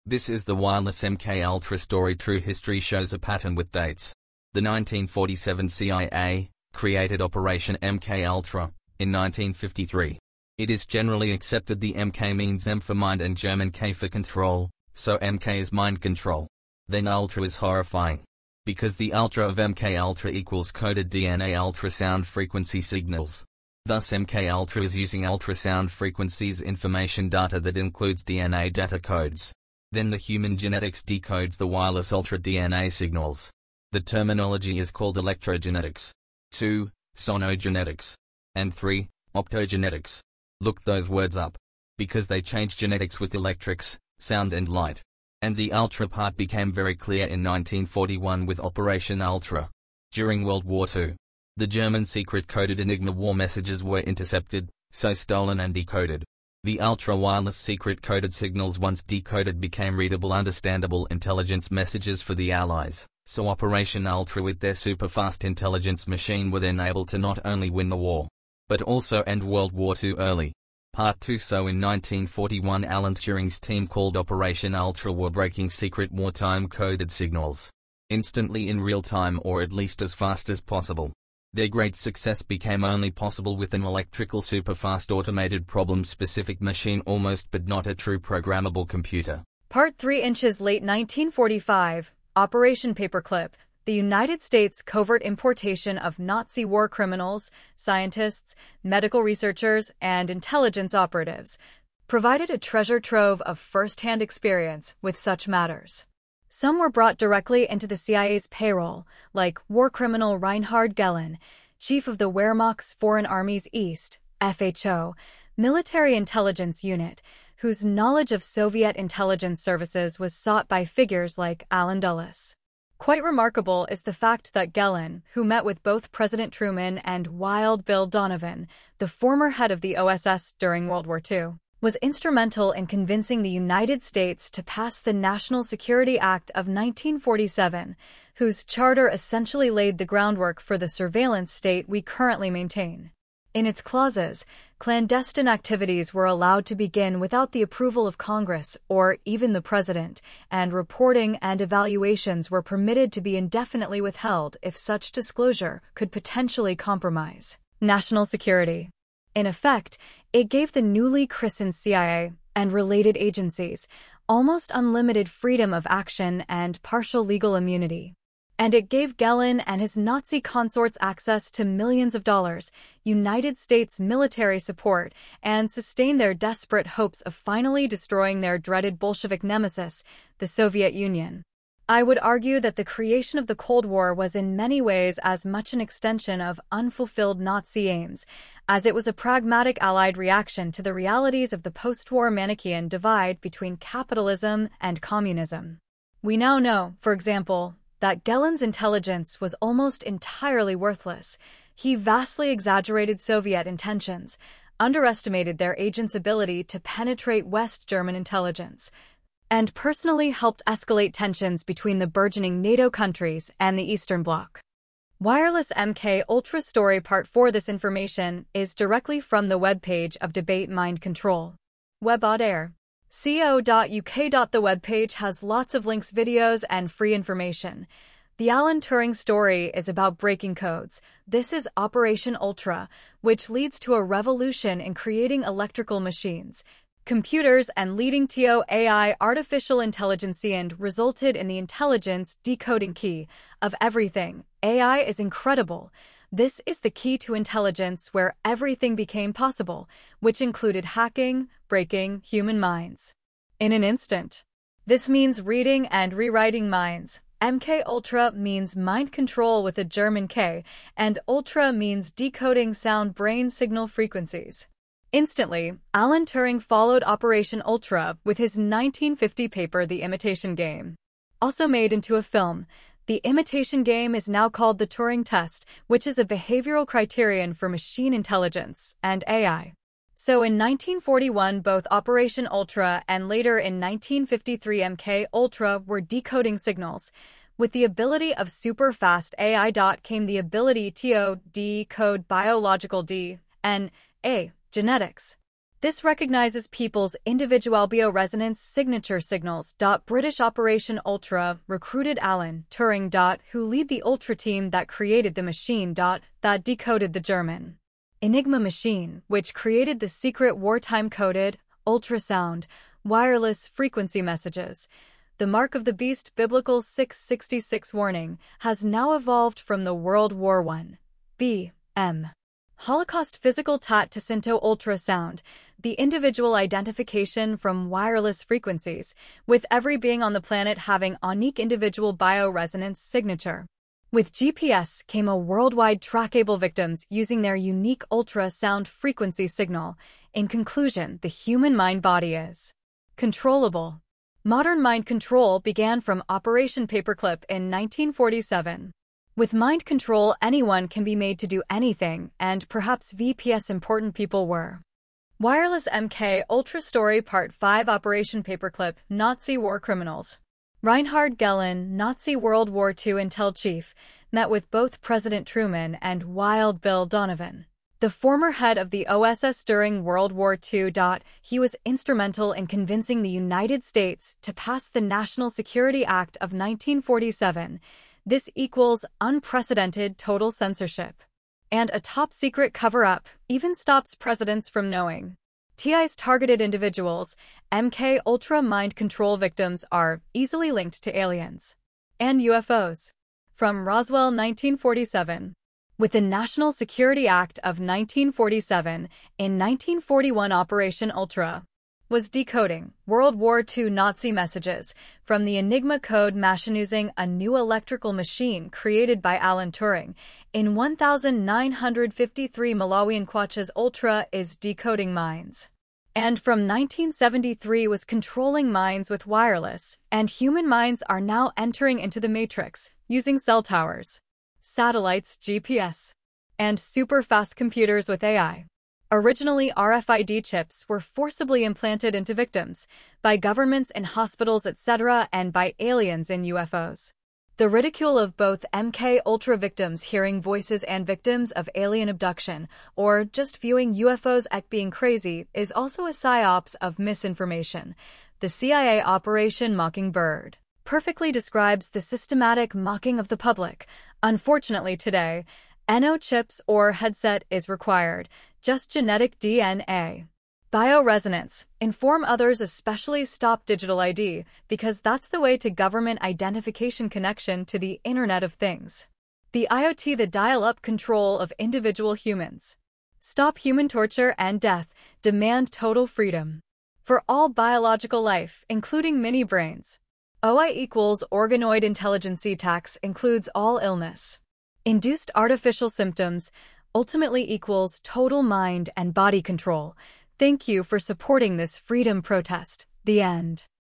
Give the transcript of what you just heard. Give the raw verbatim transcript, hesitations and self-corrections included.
This is the wireless M K Ultra story. True history shows a pattern with dates. The nineteen forty-seven C I A created Operation M K Ultra in nineteen fifty-three. It is generally accepted the M K means M for mind and German K for control, so M K is mind control. Then Ultra is horrifying. Because the Ultra of M K Ultra equals coded D N A ultrasound frequency signals. Thus M K Ultra is using ultrasound frequencies information data that includes D N A data codes. Then the human genetics decodes the wireless Ultra D N A signals. The terminology is called electrogenetics. two. Sonogenetics. And three. Optogenetics. Look those words up. Because they change genetics with electrics, sound and light. And the Ultra part became very clear in nineteen forty-one with Operation Ultra. During World War Two, the German secret-coded Enigma war messages were intercepted, so stolen and decoded. The Ultra wireless secret-coded signals once decoded became readable understandable intelligence messages for the Allies, so Operation Ultra with their super-fast intelligence machine were then able to not only win the war, but also end World War Two early. Part two. So in nineteen forty-one Alan Turing's team called Operation Ultra were breaking secret wartime coded signals. Instantly in real time or at least as fast as possible. Their great success became only possible with an electrical super-fast automated problem-specific machine almost but not a true programmable computer. Part three inches late nineteen forty-five, Operation Paperclip. The United States covert importation of Nazi war criminals, scientists, medical researchers, and intelligence operatives provided a treasure trove of first-hand experience with such matters. Some were brought directly into the C I A's payroll, like war criminal Reinhard Gehlen, chief of the Wehrmacht's Foreign Armies East (F H O) military intelligence unit, whose knowledge of Soviet intelligence services was sought by figures like Allen Dulles. Quite remarkable is the fact that Gehlen, who met with both President Truman and Wild Bill Donovan, the former head of the O S S during World War Two, was instrumental in convincing the United States to pass the National Security Act of nineteen forty-seven, whose charter essentially laid the groundwork for the surveillance state we currently maintain. In its clauses, clandestine activities were allowed to begin without the approval of Congress or even the President, and reporting and evaluations were permitted to be indefinitely withheld if such disclosure could potentially compromise national security. In effect, it gave the newly christened C I A and related agencies almost unlimited freedom of action and partial legal immunity. And it gave Gehlen and his Nazi consorts access to millions of dollars, United States military support, and sustained their desperate hopes of finally destroying their dreaded Bolshevik nemesis, the Soviet Union. I would argue that the creation of the Cold War was in many ways as much an extension of unfulfilled Nazi aims, as it was a pragmatic Allied reaction to the realities of the post-war Manichaean divide between capitalism and communism. We now know, for example, that Gehlen's intelligence was almost entirely worthless. He vastly exaggerated Soviet intentions, underestimated their agents' ability to penetrate West German intelligence, and personally helped escalate tensions between the burgeoning NATO countries and the Eastern Bloc. Wireless M K Ultra Story Part four. This information is directly from the webpage of Debate Mind Control. WebAudair. co dot U K. The webpage has lots of links, videos, and free information. The Alan Turing story is about breaking codes. This is Operation Ultra, which leads to a revolution in creating electrical machines, computers, and leading to A I, artificial intelligence, and resulted in the intelligence decoding key of everything. A I is incredible. This is the key to intelligence where everything became possible, which included hacking, breaking human minds in an instant. This means reading and rewriting minds. M K Ultra means mind control with a German K, and Ultra means decoding sound brain signal frequencies. Instantly, Alan Turing followed Operation Ultra with his nineteen fifty paper The Imitation Game. Also made into a film, The Imitation Game is now called the Turing Test, which is a behavioral criterion for machine intelligence and A I. So in nineteen forty-one, both Operation Ultra and later in nineteen fifty-three M K Ultra were decoding signals. With the ability of super-fast A I. Came the ability to decode biological D N A genetics. This recognizes people's individual bioresonance signature signals. British Operation Ultra recruited Alan Turing, who led the Ultra team that created the machine that decoded the German Enigma machine, which created the secret wartime-coded ultrasound wireless frequency messages. The Mark of the Beast Biblical six sixty-six warning has now evolved from the World War One B M Holocaust physical Tat-Tacinto ultrasound, the individual identification from wireless frequencies, with every being on the planet having a unique individual bioresonance signature. With G P S came a worldwide trackable victims using their unique ultrasound frequency signal. In conclusion, the human mind-body is controllable. Modern mind control began from Operation Paperclip in nineteen forty-seven. With mind control, anyone can be made to do anything, and perhaps V P S important people were. Wireless M K Ultra Story Part five Operation Paperclip, Nazi War Criminals. Reinhard Gehlen, Nazi World War Two intel chief, met with both President Truman and Wild Bill Donovan, the former head of the O S S during World War Two. He was instrumental in convincing the United States to pass the National Security Act of nineteen forty-seven. This equals unprecedented total censorship. And a top-secret cover-up even stops presidents from knowing. T I's targeted individuals, M K Ultra mind control victims, are easily linked to aliens and U F Os. From Roswell nineteen forty-seven. With the National Security Act of nineteen forty-seven, in nineteen forty-one Operation Ultra was decoding World War Two Nazi messages from the Enigma code machine using a new electrical machine created by Alan Turing. In nineteen fifty-three, Malawian Kwacha's Ultra is decoding minds. And from nineteen seventy-three was controlling minds with wireless, and human minds are now entering into the matrix using cell towers, satellites, G P S, and super-fast computers with A I. Originally, R F I D chips were forcibly implanted into victims by governments in hospitals, et cetera, and by aliens in U F Os. The ridicule of both M K Ultra victims hearing voices and victims of alien abduction, or just viewing U F Os as being crazy, is also a psyops of misinformation. The C I A Operation Mockingbird perfectly describes the systematic mocking of the public. Unfortunately today, N O chips or headset is required, just genetic D N A. Bioresonance. Inform others, especially stop digital I D, because that's the way to government identification connection to the Internet of Things. The I O T, the dial-up control of individual humans. Stop human torture and death. Demand total freedom for all biological life, including mini-brains. O I equals organoid intelligence. Tax includes all illness. Induced artificial symptoms ultimately equals total mind and body control. Thank you for supporting this freedom protest. The end.